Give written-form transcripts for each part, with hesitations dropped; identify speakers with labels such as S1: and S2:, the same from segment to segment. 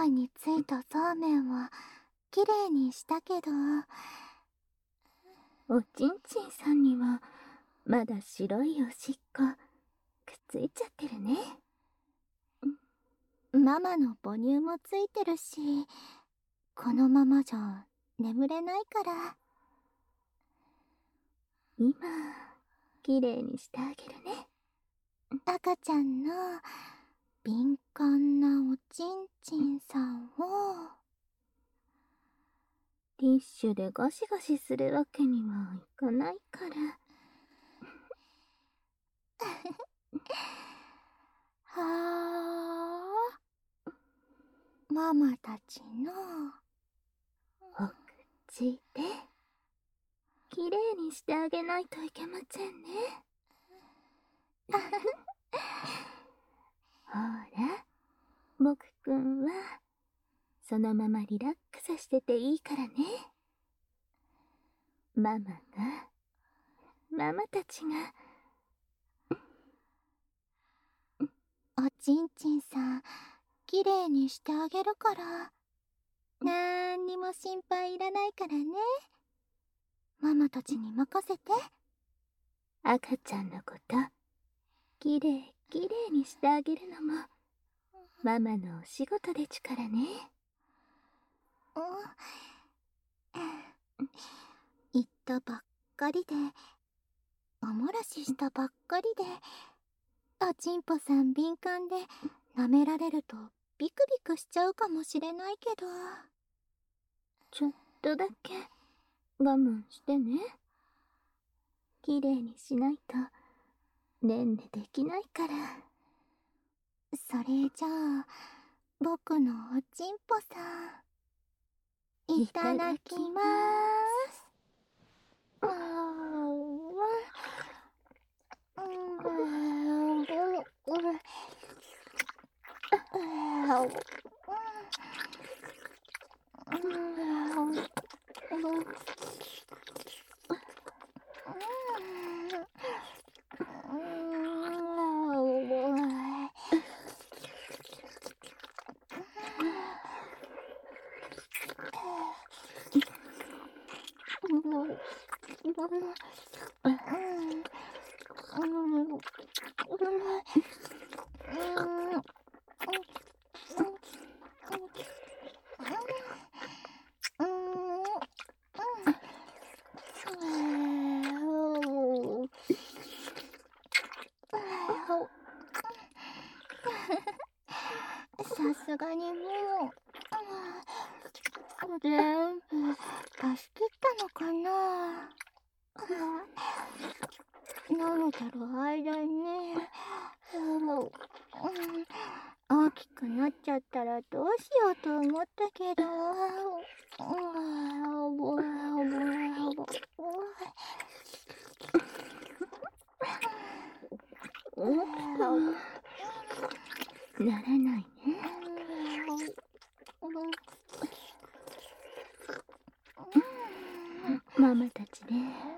S1: 内についたそうめんはきれいにしたけど、
S2: おちんちんさんにはまだ白いおしっこくっついちゃってるね。
S1: ママの母乳もついてるし、このままじゃ眠れないから。
S2: 今きれいにしてあげるね。
S1: 赤ちゃんの敏感なおちんちんさんを
S2: ティッシュでゴシゴシするわけにはいかないから。
S1: はあ、ママたちの
S2: お口できれいにしてあげないといけませんね。ほら、僕くんはそのままリラックスしてていいからね。ママたちが。
S1: おちんちんさんきれいにしてあげるから、なんにも心配いらないからね。ママたちに任せて。
S2: 赤ちゃんのこときれいにしてあげるのもママのお仕事でちゅからね。
S1: 言ったばっかりで、おもらししたばっかりで、おちんぽさん敏感で舐められるとビクビクしちゃうかもしれないけど、
S2: ちょっとだけ我慢してね。きれいにしないとねんねできないから。
S1: それじゃあ僕のおちんぽさん、いただきまーす。さすがにもう、全部出し切ったのかな。舐めてる間に、大きくなっちゃったらどうしようと思ったけど、
S2: ならないね。ママたちで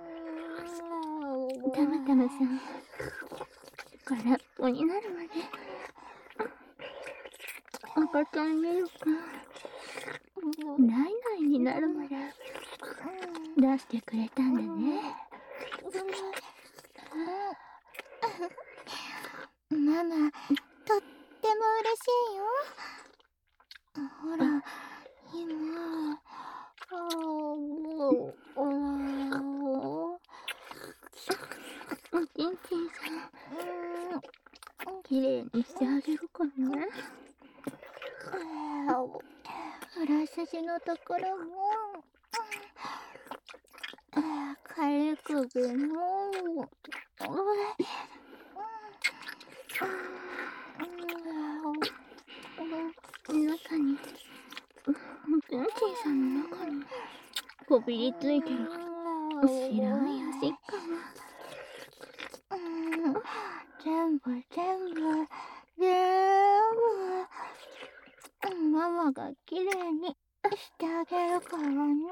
S2: たまたまさん空っぽになるまで赤ちゃんミルクないないになるまで出してくれたんだね。
S1: ママ、とっても嬉しいよ。ほら、今、
S2: おちんちんさん、きれいにしてあげるからね。
S1: 裏筋のところも、軽くでも、
S2: 中に、おちんちんさんの中にこびりついてる白いおしっこも。
S1: 全部、ママがきれいにしてあげるからね。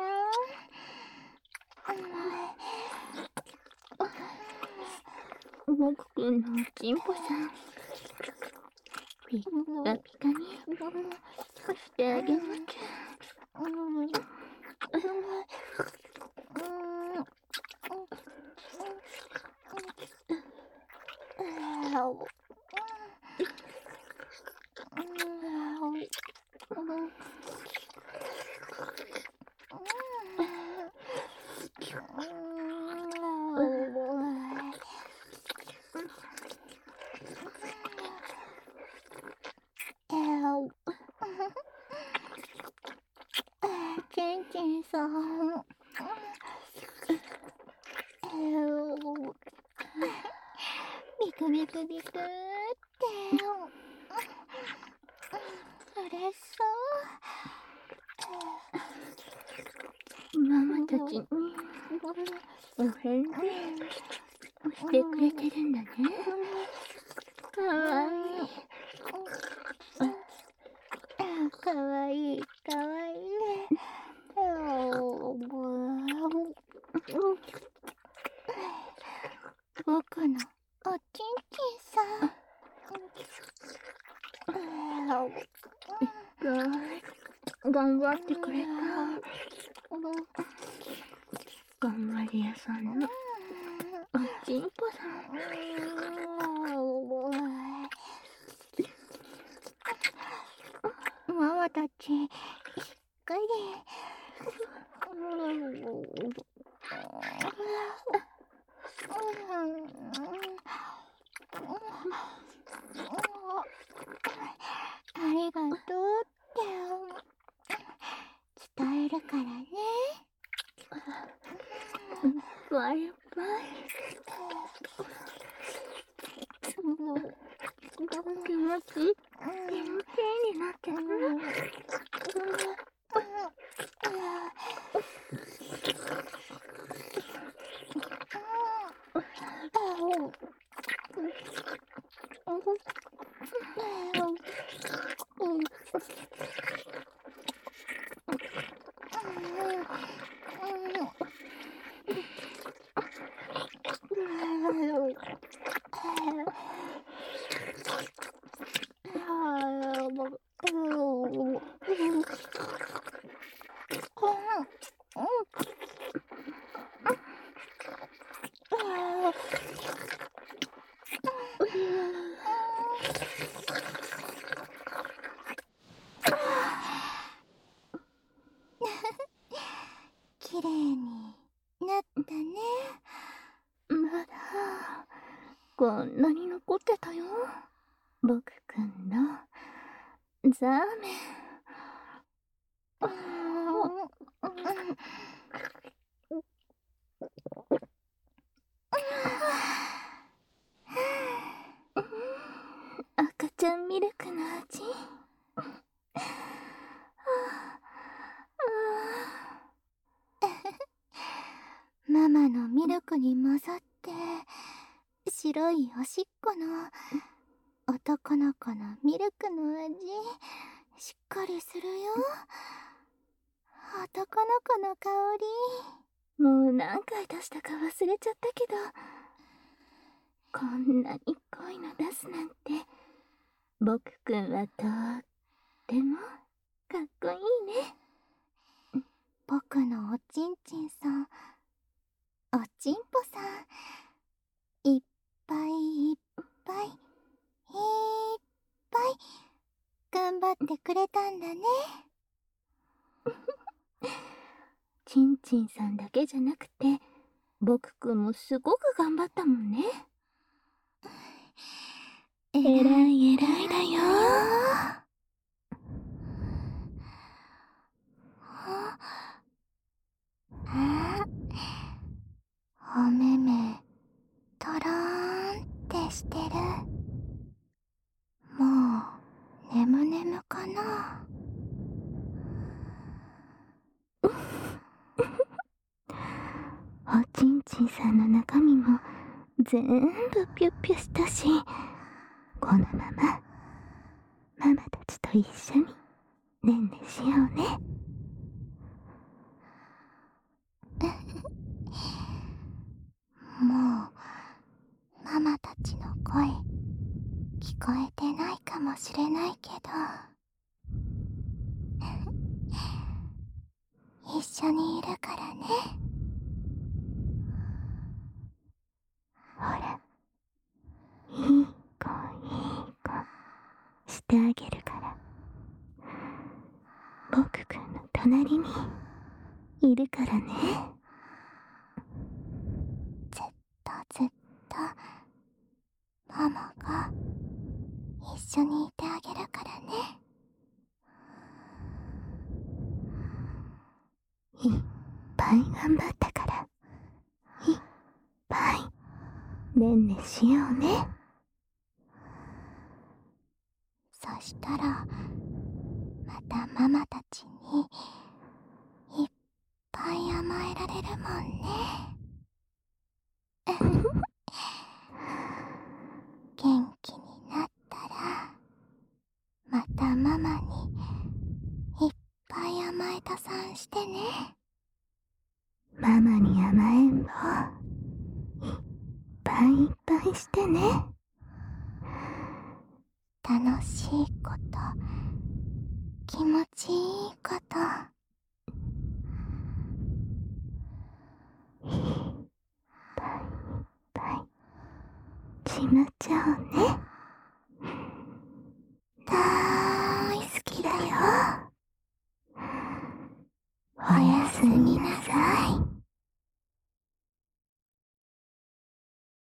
S2: 僕くんのおちんぽさん、 ピッカピカにしてあげなきゃ。
S1: チンチンさん、ビクビクビクって嬉し
S2: ママたちにお返事してくれてるんだね。かわいい。
S1: かわいいかわいいね。僕のおちんちんさん。
S2: 頑張ってくれた。頑張り屋さんのおちんぽさん。
S1: ママたちしっかりありがとうって伝えるからね。
S2: バイバイ。気持ちいいになってくる。
S1: きれいになったね。
S2: まだこんなに残ってたよ。僕くんのザーメン。赤ちゃんミルクの味。
S1: ママのミルクに混ざって白いおしっこの男の子のミルクの味しっかりするよ。男の子の香り。
S2: もう何回出したか忘れちゃったけど、こんなに濃いの出すなんて、僕くんはとってもかっこいいね。
S1: 僕のおちんちんさん、おちんぽさん、いっぱいいっぱいいっぱい頑張ってくれたんだね。
S2: ちんちんさんだけじゃなくて、僕くんもすごく頑張ったもんね。えらいえらいだよ。
S1: お目目とろーんってしてる。もう眠眠かな。
S2: おちんちんさんの中身も全部ピュッピュしたし、このままママたちと一緒にねんねしようね。
S1: もうママたちの声聞こえてないかもしれないけど一緒にいるからね。
S2: ほら、いい子いい子してあげるから。僕くんの隣にいるからね。
S1: ずっとママが一緒にいてあげるからね。
S2: いっぱい頑張ったから、いっぱいねんねしようね。
S1: そしたらまたママたちにいっぱい甘えられるもんね。元気になったらまたママにいっぱい甘えたさんしてね。
S2: ママに甘えんぼいっぱいいっぱいしてね。
S1: 楽しいこと気持ちいいこと
S2: いっぱいいっぱいしまっちゃおうね。